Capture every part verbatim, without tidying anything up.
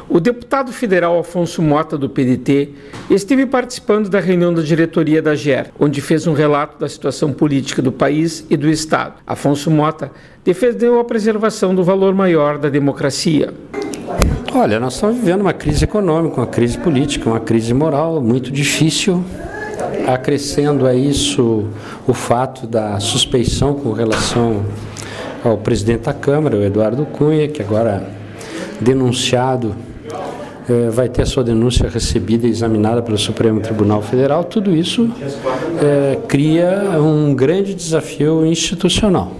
O deputado federal Afonso Mota, do P D T, esteve participando da reunião da diretoria da G E R, onde fez um relato da situação política do país e do Estado. Afonso Mota defendeu a preservação do valor maior da democracia. Olha, nós estamos vivendo uma crise econômica, uma crise política, uma crise moral muito difícil, acrescendo a isso o fato da suspeição com relação ao presidente da Câmara, o Eduardo Cunha, que agora denunciado, eh, vai ter a sua denúncia recebida e examinada pelo Supremo Tribunal Federal. Tudo isso eh, cria um grande desafio institucional.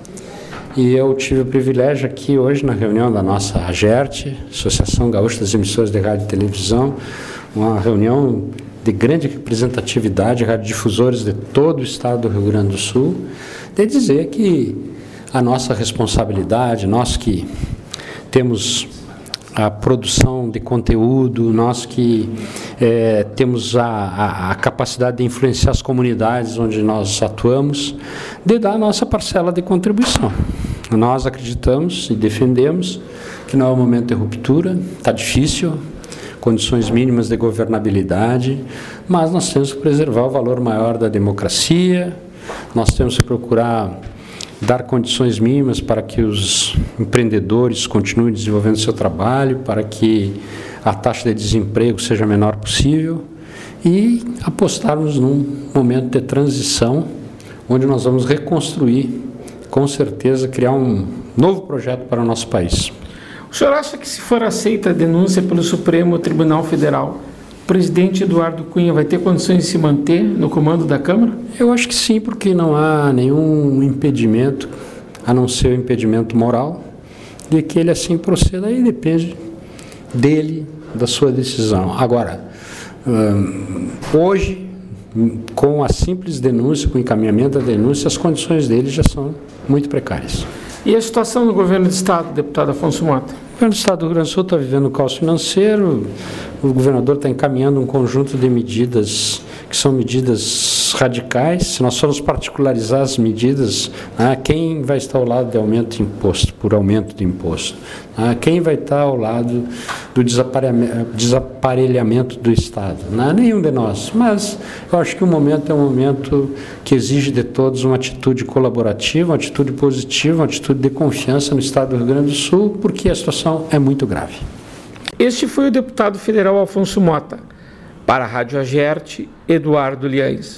E eu tive o privilégio aqui hoje na reunião da nossa AGERT, Associação Gaúcha das Emissoras de Rádio e Televisão, uma reunião de grande representatividade, radiodifusores de todo o estado do Rio Grande do Sul, de dizer que a nossa responsabilidade, nós que temos a produção de conteúdo, nós que é, temos a, a, a capacidade de influenciar as comunidades onde nós atuamos, de dar a nossa parcela de contribuição. Nós acreditamos e defendemos que não é um momento de ruptura, está difícil, condições mínimas de governabilidade, mas nós temos que preservar o valor maior da democracia, nós temos que procurar dar condições mínimas para que os empreendedores continuem desenvolvendo seu trabalho, para que a taxa de desemprego seja a menor possível e apostarmos num momento de transição onde nós vamos reconstruir, com certeza, criar um novo projeto para o nosso país. O senhor acha que, se for aceita a denúncia pelo Supremo Tribunal Federal, o presidente Eduardo Cunha vai ter condições de se manter no comando da Câmara? Eu acho que sim, porque não há nenhum impedimento, a não ser o impedimento moral, de que ele assim proceda. Aí depende dele, da sua decisão. Agora, hoje, com a simples denúncia, com o encaminhamento da denúncia, as condições dele já são muito precárias. E a situação no governo do Estado, deputado Afonso Mota? O governo do Estado do Rio Grande do Sul está vivendo um caos financeiro, o governador está encaminhando um conjunto de medidas que são medidas radicais. Se nós formos particularizar as medidas, né, quem vai estar ao lado de aumento de imposto, por aumento de imposto? Né, quem vai estar ao lado do desaparelhamento do Estado? Né, nenhum de nós. Mas eu acho que o momento é um momento que exige de todos uma atitude colaborativa, uma atitude positiva, uma atitude de confiança no Estado do Rio Grande do Sul, porque a situação é muito grave. Este foi o deputado federal Afonso Mota. Para a Rádio AGERT, Eduardo Liães.